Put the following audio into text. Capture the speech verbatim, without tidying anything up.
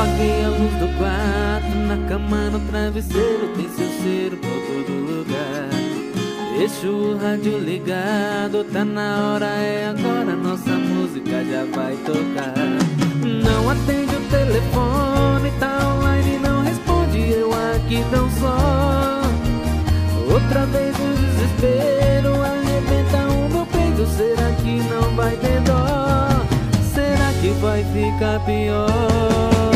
Apaguei a luz do quarto, na cama, no travesseiro, tem seu cheiro por todo lugar. Deixa o rádio ligado, tá na hora, é agora, nossa música já vai tocar. Não atende o telefone, tá online, não responde, eu aqui tão só. Outra vez o desespero arrebenta o meu peito, será que não vai ter dó? Será que vai ficar pior?